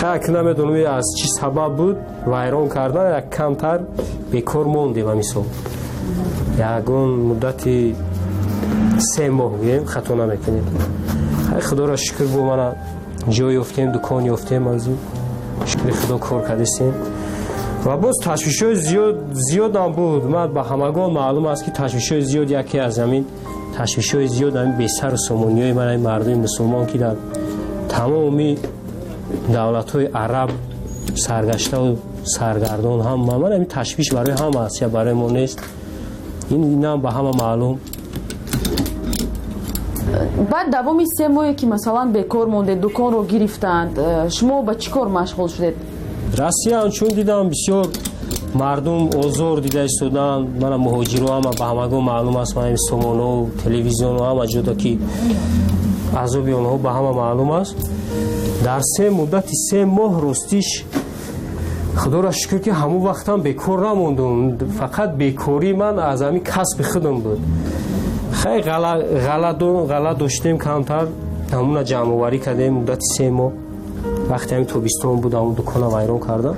خاک نمیدونم از چی سبب بود ویران کردن یک کمتر بیکار موندیم همیسو یکون مدتی 3 ماه بگیم خطا نمیکنیم. خدا را شکر بو من جای افتیم دکان افتیم از شکر خدا کار کردیم و باز تشویش‌های زیاد هم بود. من به همگان معلوم است که تشویش‌های زیاد یکی از همین تشویش‌های زیاد همین بیشتر و سامانی‌های من این مردم مسلمان که در تمامی دولت‌های عرب سرگشته و سرگردان هم من همین تشویش برای هم است یا برای ما نیست این هم به همه معلوم. بعد دوامی 3 ماهی که مثلا بیکار مونده دکان رو گرفتند شما با چی کار مشغول شدید؟ راستی چون دیدم بسیار مردم آزار دیده ایستادن. من مهاجرو هم به همگان معلوم است من سامان و تلویزیون و همه جدا که عذاب اونها به همه معلوم است. در مدت 3 ماه رستیش خدا را شکر که همون وقت هم بیکار نموندم. فقط بیکاری من از همین کسب خودم بود. خیلی غلط داشتیم کمتر همون جمع آوری کردیم مدت 3 ماه. وقتی همین توبیستان بود همون دکان ویران کردم.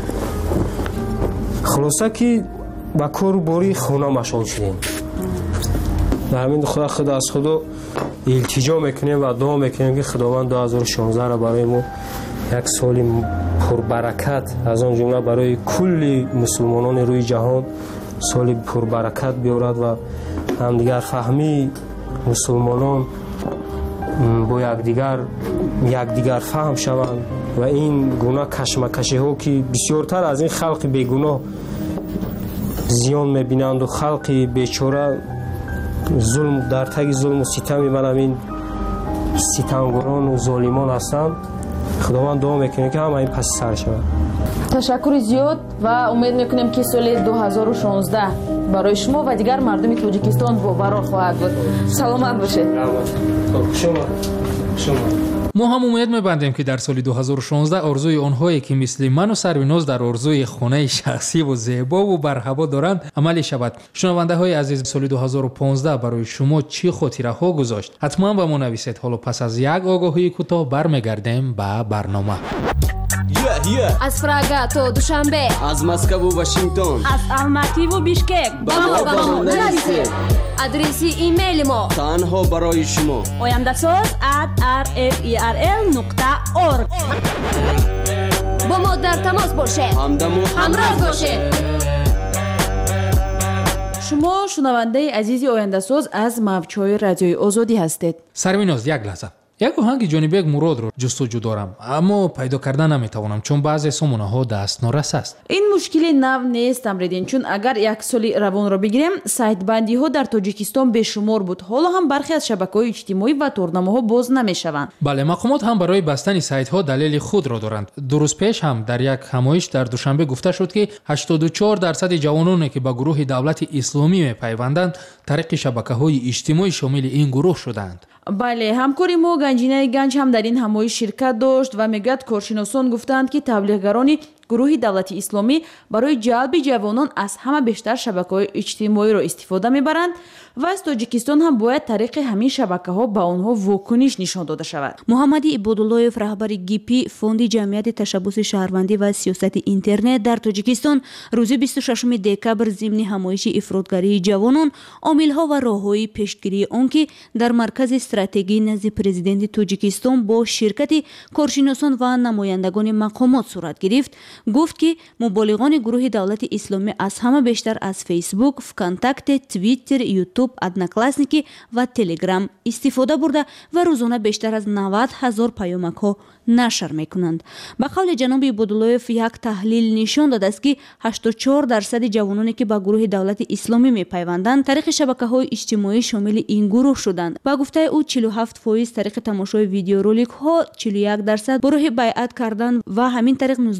خلاصه که با کار باری خونه مشغول شدیم. در همین خدا از خدا التجا میکنیم و دعا میکنیم که خداوند 2016 را برای ما یک سال پربرکت از آن جمله برای کل مسلمانان روی جهان سال پربرکت بیارد و همدیگر فهمی مسلمانان با یکدیگر فهم شوند و این گناه کشمکشی ها که بسیارتر از این خلق بیگناه زیان میبینند و خلق بیچاره ظلم در تگ ظلم و ستم میبینند این ستمگران و ظالمان هستند. خداوند دعا میکنه که همه این پس سر شود. تشکر زیاد و امید میکنیم که سال 2016 برای شما و دیگر مردم تاجیکستان باور خواهد بود. سلامت باشید. شما ما هم امید می‌بندیم که در سال 2016 آرزوی آنهایی که مثل من و سرویناز در آرزوی خانه شخصی و زیبا و برهوا دارند عملی شود. شنونده‌های عزیز سال 2015 برای شما چی خاطره‌ها گذاشت؟ حتما به ما نویسید. حالا پس از یک آگاهی کوتاه برمیگردیم به برنامه. از پراگا تا دوشنبه، از مسکو و واشنگتن، از الماتی و بیشکک با ما نویسید. آدرسی ایمیل ما تنها برای شما oyamdasoz@rferl.org. با ما در تماس باشید. همراه باشید. شما شنونده عزیز آینده‌ساز از موج‌های رادیوی آزادی هستید. سرویناز یک لحظه. یک آهنگ جانبیک مراد رو جستجو دارم اما پیدا کردن نمیتوانم چون بعضی سامانه ها دسترس است. این مشکلی نو نیست امریدین چون اگر یک سال روان را بگیریم سایت بندی ها در تاجیکستان بیشمار بود. حالا هم برخی از شبکه‌های اجتماعی و تورنمه‌ها باز نمیشوند. بله مقامات هم برای بستن سایت ها دلیل خود را دارند. درست پیش هم در یک همایش در دوشنبه گفته شد که 84% جوانانی که به گروه دولت اسلامی میپیوندند طریق شبکه‌های اجتماعی شامل این گروه شدند. بله همکاری ما گنجینه گنج هم در این همایش شرکت داشت و میگوید کارشناسان گفتند که تبلیغگران گروه دولت اسلامی برای جلب جوانان از همه بیشتر شبکه‌های اجتماعی را استفاده میبرند و از تاجیکستان هم باید طریق همین شبکه‌ها به آنها واکنش نشان داده شود. محمد عبداللهیف رهبر گیپی فوند جمعیت تشبث شهروندی و سیاست اینترنت در تاجیکستان روز 26 دکبر ضمن همایش افرادگری جوانان عامل‌ها و راه‌های پیشگیری آنکه در مرکز استراتژی نزد پرزیدنت تاجیکستان با شرکت کارشناسان و نمایندگان مقامات صورت گرفت گفت که مبالغان گروه دولت اسلامی از همه بیشتر از فیسبوک، فکانتاکت، توییتر، یوتیوب، ادناکلاسنیکی و تلگرام استفاده برده و روزانه بیشتر از 90,000 پیامک ها نشر میکنند. به قول جناب عبداللهیف یک تحلیل نشان داده است که 84% جوانانی که به گروه دولت اسلامی میپیوندند طریق شبکه‌های اجتماعی شامل این گروه شدند. با گفته او 47% طریق تماشای ویدیو رولک ها، 41% برای بیعت کردن و همین طریق 19%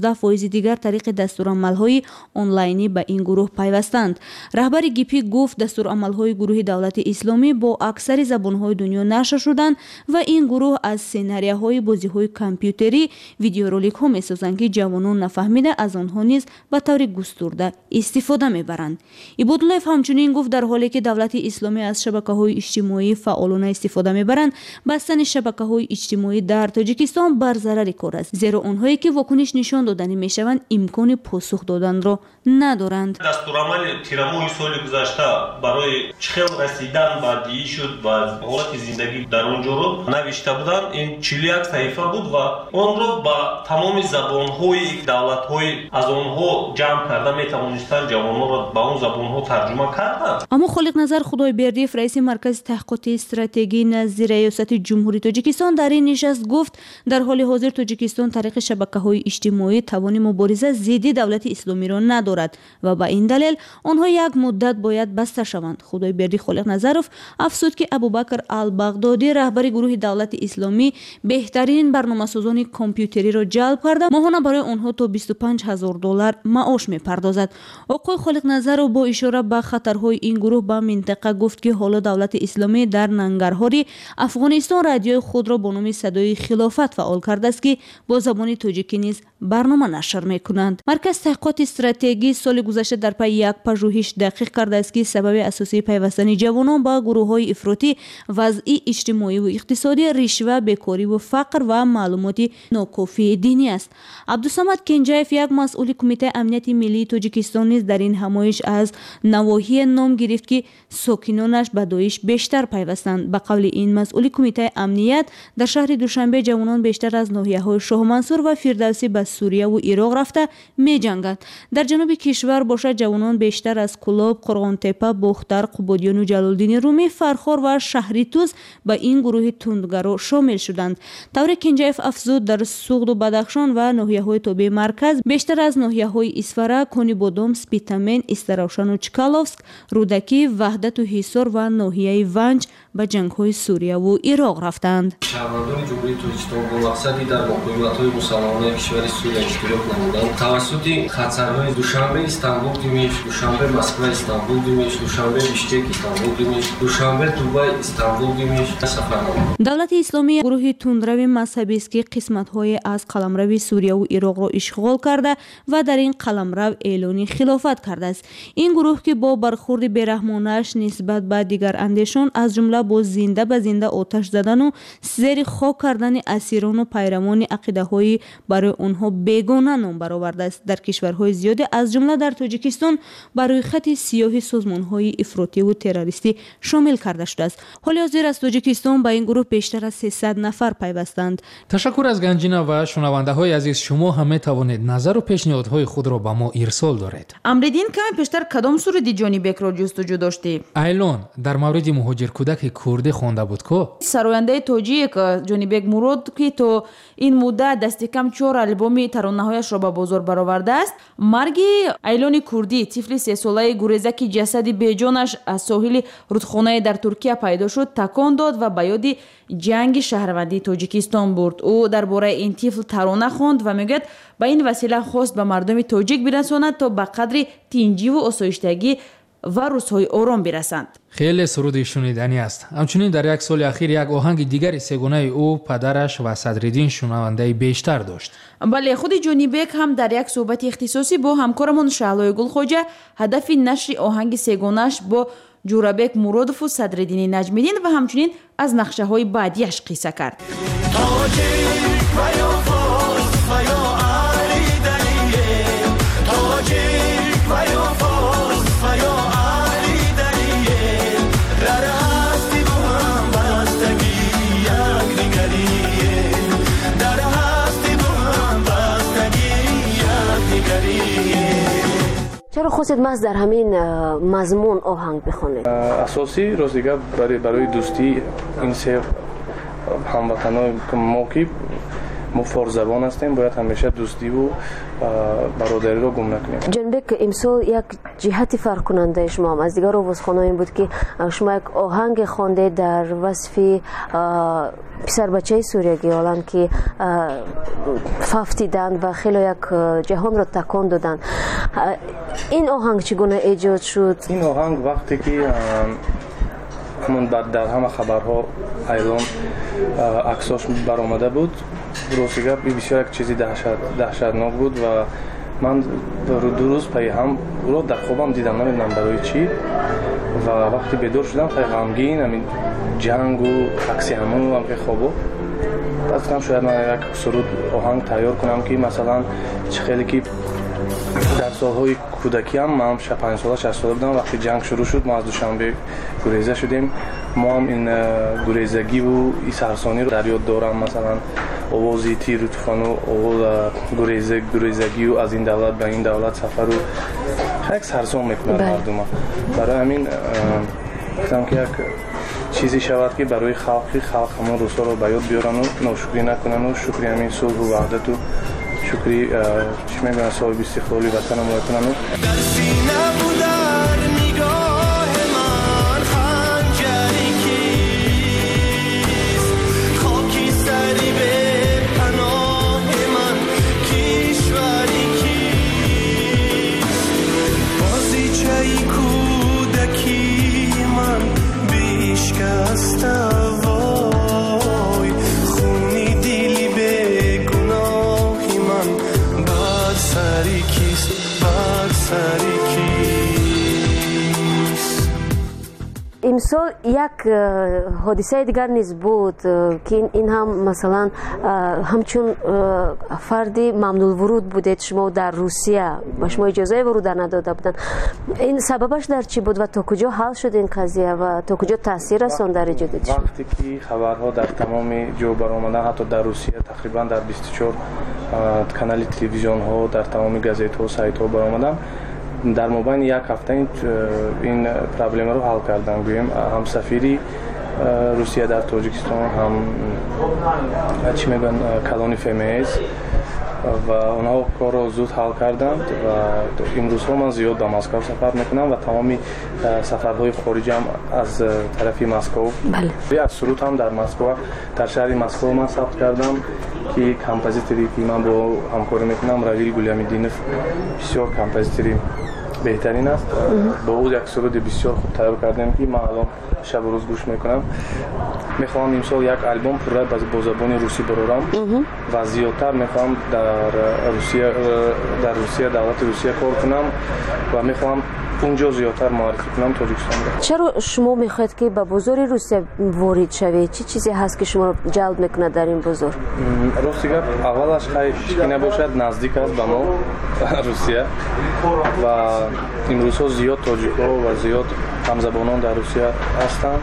روزی دیگر طریق دستورالعمل‌های آنلاینی به این گروه پیوستند. رهبر گیپی گفت دستورالعمل‌های گروه دولت اسلامی با اکثر زبان‌های دنیا نشر شدند و این گروه از سناریوهای بازی‌های کامپیوتری ویدیورولیک‌ها می‌سازند که جوانان نفهمیده از آنها نیز به طور گسترده استفاده می‌برند. عبادالله همچنین گفت در حالی که دولت اسلامی از شبکه‌های اجتماعی فعالانه استفاده می‌برند، بستن شبکه‌های اجتماعی در تاجیکستان بر ضرر کار است، زیرا آنهایی که واکنش نشان دادنی می‌شوند امکان پاسخ دادن را ندارند. دستورالعمل تیرموی سال گذشته برای چخیل رسیدن به دیگه شد و حالت زندگی در اونجا رو نوشته بودن. این 41 صحیفه بود و اون رو با تمام زبان‌های دولت‌های از اونها جمع کرده میتوانستن جوانان رو با اون زبان‌ها ترجمه کردن. اما خالق نظر خدایبردیف رئیس مرکز تحقیقات استراتژی نزد ریاست جمهوری تاجیکستان در این نشست گفت در حال حاضر تاجیکستان طریق شبکه‌های اجتماعی توان مبارزه ضد دولت اسلامی را ندارد و به این دلیل آنها یک مدت باید بسته شوند. خدایبردی خالق نظرов افزود که ابوبکر البغدادی رهبر گروه دولت اسلامی بهترین برنامه‌سازان کامپیوتری را جلب کرده ماهانه برای آنها تا $25,000 معاش می‌پردازد. آقای خالق نظرov با اشاره به خطرهای این گروه به منطقه گفت که حالا دولت اسلامی در ننگرهار افغانستان رادیوی خود را با نام صدای خلافت فعال کرده است که با زبان تاجیکی نیز برنامه نشر می‌کنند. مرکز تحقیقات استراتژی سال گذشته در پی یک پژوهش دقیق کرده است که سبب اساسی پیوستن جوانان به گروه‌های افراطی وضع اجتماعی و اقتصادی، رشوه، بیکاری و فقر و معلومات ناکافی دینی است. عبدالصمد کنجایف یک مسئول کمیته امنیت ملی تاجیکستان نیز در این همایش از نواحی نام گرفت که ساکنانش به داعش بیشتر پیوستند. به قول این مسئول کمیته امنیت در شهر دوشنبه جوانان بیشتر از ناحیه‌های شاه منصور و فردوسی به سوریه و عراق رفته می‌جنگند. در جنوب کشور باشد جوانان بیشتر از کلاب، قرغانتپه، بختر، قبادیان و جلالدین رومی، فرخار و شهری توز به این گروه تندگرا شامل شدند. طور کنجایف افزود در سوغد و بدخشان و ناحیه‌های تابع مرکز بیشتر از ناحیه‌های اسفره، کنی بادام، سپیتامن، استراوشن و چکالوفسک، رودکی، وحدت و حصار و ناحیه ونج به جنگ‌های سوریه و عراق رفتند. شهروندان جمهوری تاجیکستان با مقصدی در مقاومت‌های مسلمانان کشور سوریه اشتراک نمودند. توسط خطرهای دوشنبه استانبول دمشق، دوشنبه مسکو استانبول دمشق، دوشنبه بیشکک استانبول دمشق، دوشنبه دبی استانبول دمشق سفر نمود. دولت اسلامی گروه تندرو مذهبی است که قسمت‌های از قلمرو سوریه و عراق را اشغال کرده و در این قلمرو اعلان خلافت کرده است. این گروه که با برخورد بیرحمانه‌اش نسبت به دیگر اندیشان از جمله با زنده به زنده آتش زدن و زیر خاک کردن اسیران و پیروان عقیده‌های برای آنها بیگانه نام برآورده است. در کشورهای زیادی از جمله در تاجیکستان برای خط سیاه سازمان‌های افراطی و تروریستی شامل کرده شده است. حال حاضر از تاجیکستان به این گروه بیشتر از 300 نفر پیوستند. تشکر از گنجینا و شنونده‌های عزیز. شما هم می‌توانید نظر و پیشنهادهای خود را به ما ارسال دارید. امریدین کمی پیشتر کدام سرودی جانی بیک را جستجو داشتی؟ ایلون در مورد مهاجر کودک کردی خوانده بود که سراینده تاجیک جانی بیک مرود که تو این مدت دست کم 4 آلبوم ترانه‌هایش را به بازار برآورده است. مرگ ایلون کردی طفل 3 ساله گریزه که جسد بیجانش از ساحل رودخانه در ترکیه پیدا شد تکان داد و به یاد جنگ شهروندی تاجیکستان برد. او درباره این طفل ترانه خواند و میگوید به این وسیله خواست به مردم تاجیک برساند تا به قدر تنجی و آسایشتگی و روزهای آرام برسند. خیلی سرود شنیدنی است. همچنین در یک سال اخیر یک آهنگ دیگری سگونه او پدرش و صدرالدین شنونده بیشتر داشت. بله، خود جانی بیک هم در یک صحبت اختصاصی با همکارمون شعلای گلخوجه هدف نشر آهنگ سگونه‌اش با جورابک مرودوف و صدرالدین نجمیدین و همچنین از نقشه های بعدیش قصه کرد. چرا خواستید محض در همین مضمون آهنگ بخونید؟ اساسی راست دیگه برای دوستی این سه هموطنان ما که ما فارس زبان هستیم باید همیشه دوستی و برادری رو گم نکنیم. جنبه که امسال یک جهت فرق کننده شما هم از دیگر آوازخوانان این بود که شما یک آهنگ خوانده در وصف писарбачаи суриягиоланд ки фафтиданд ва хело як ҷаҳонро такон доданд. Ин оҳанг чӣ гуна эҷод шуд? ин оҳанг вақте ки ҳамон дар ҳама хабарҳо айрон аксош баромада буд, рости гап бисёр як чизи даҳшатнок буд ва ман ду рӯз пайи ҳам ӯро дар хобам дидам, намедонам барои чӣ. ва вақти бедор шудам хеле ғамгин ҳамин ҷангу акси ҳамонам ки хобо баъд гуфтам шояд ман як суруд оҳанг тайёр кунам ки масалан чӣ хеле ки дар солҳои кӯдакиам ман 5 сола 6 сола будам вақти ҷанг шурӯъ шуд мо аз Душанбе гуреза шудем. мо ҳам ин гурезагиву и сарсониро дар ёд дорам. масалан овози тиру туфану гурезагию аз ин давлат ба ин давлат сафару як сарсон мекунад мардума. барои ҳамин гуфтам ки як чизе шавад ки барои халқи халқ ҳамон рӯзҳоро ба ёд биёрану ношукрӣ накунану шукри ҳамин сулҳу ваҳдату шукри чӣ мегӯянд соҳиби истиқлоли ватанамо кунану. имсол як ҳодисаи дигар низ буд ки ин ҳам масалан ҳамчун фарди мамнуъулвуруд будед шумо дар Русия ба шумо иҷозаи вуруд надода буданд. ин сабабаш дар чӣ буд ва то куҷо ҳал шуд ин қазия ва то куҷо таъсир расон дар иҷоди шумо? вақте ки хабарҳо дар тамоми ҷо баромаданд, ҳатто дар Русия тақрибан дар 24 канали телевизионҳо, дар тамоми газетҳо, сайтҳо баромаданд, дар мобайни як ҳафта ин проблемаро ҳал кардам. гӯем ҳамсафири Русия дар Тоҷикистон, ҳам чӣ мегӯянд калони Фемез ва онҳо корро зуд ҳал карданд ва имрӯзҳо ман зиёд ба Москав сафар мекунам ва тамоми сафарҳои хориҷам аз тарафи Москав. аз суруд ҳам дар Москва, дар шаҳри Москва ман сабт кардам ки композитори ки ман бо ҳамкорӣ мекунам Равил Гулямиддинов бисёр композитори беҳтарин аст. бо ӯ як суруди бисёр хуб тайёр кардем ки ман алон шабу рӯз гӯш мекунам. мехоҳам имсол як альбом пурра бо забони русӣ барорам ва зиёдтар мехоҳам дар Русия давлати Русия кор кунам ва мехоҳам اونجا زیادتر معرفی کنم تاجیکستان رو. چرا شما میخواید که به بازار روسیه وارد شوید؟ چه چیزی هست که شما جلب میکنه در این بازار؟ راستی گپ اولش خیلی نباشد نزدیک است به ما روسیه و امروزها زیاد تاجیک‌ها و زیاد همزبانان در روسیه هستند.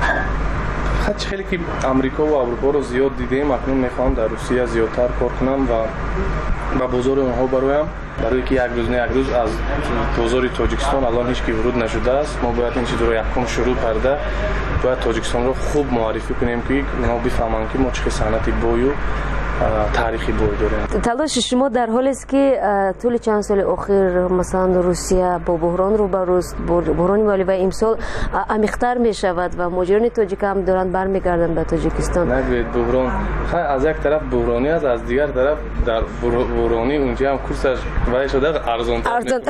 خیلی که امریکا و اروپا رو زیاد دیدیم، اکنون میخوام در روسیه زیادتر کار کنم و به بازار اونها برایم، برای که یک روز نه یک روز از بازار تاجیکستان الان هیچ کی ورود نشده است. ما باید این چیز رو یکم شروع کرده، باید تاجیکستان رو خوب معرفی کنیم که اونا بفهمن که ما چه صنعتی بویو تاریخی بوی داریم. تلاش شما در حالی است که طول چند سال اخیر مثلا روسیه با بحران روبروست، بحران مالی و امسال عمیق‌تر میشود و مهاجران تاجیک هم دارن برمیگردن به تاجیکستان. نگوید بحران از یک طرف بحرانی است، از دیگر طرف در بحرانی اونجا هم کورسش وای شده ارزان تر.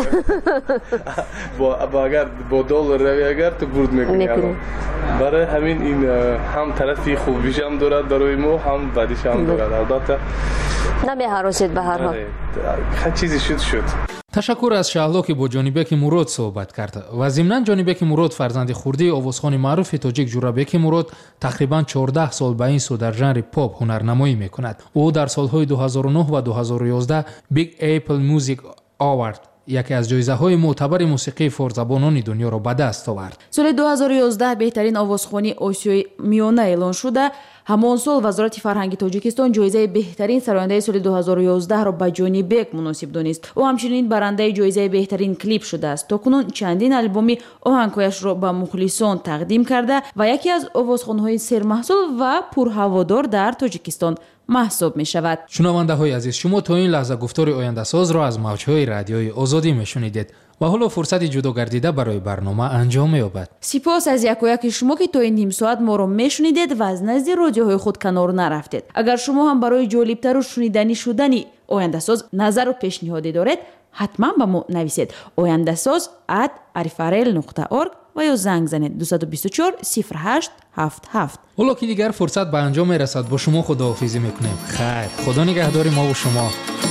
با اگر با دلار روی اگر تو برد میکنی. برای همین این هم طرفی خوبیش هم دارد برای ما، هم بدیش هم دارد. البته نمی‌هراسید به هر حال. هر چیزی شد. تشکر از شهلا که با جانبک مراد صحبت کرد و ضمناً جانبک مراد فرزند خردی آوازخوان معروف تاجیک جورابک مراد تقریباً 14 سال به این سو در ژانر پاپ هنرنمایی میکند. او در سالهای 2009 و 2011 بیگ اپل موزیک آوارد یکی از جایزه‌های معتبر موسیقی فارزبانان دنیا را به دست آورد. سال 2011 بهترین آوازخوانی آسیای میانه اعلان شده. همون سال وزارت فرهنگ تاجیکستان جایزه بهترین سراینده سال 2011 را به جانی بیگ مناسب دانست. او همچنین برنده جایزه بهترین کلیپ شده است. تاکنون چندین آلبومی آهنگهایش را به مخلصان تقدیم کرده و یکی از آوازخوان‌های سرمحصول و پرهوادار در تاجیکستان محسوب می شود. شنونده‌های عزیز، شما تا این لحظه گفتار آینده‌ساز را از موج‌های رادیوی آزادی میشنیدید و حالا فرصت جدا گردیده برای برنامه انجام می‌یابد. سپاس از یک و یک شما که تا این نیم ساعت ما را میشنیدید و از نزد رادیوهای خود کنار نرفتید. اگر شما هم برای جالبتر و شنیدنی شدنی آینده‌ساز نظر و پیشنهادی دارید، حتما به ما نویسید. oyandasaz@arifarel.org و یا زنگ زنید 224 0877. حالا که دیگر فرصت به انجام میرسد با شما خداحافظی میکنیم. خیر، خدا نگهدار ما و شما.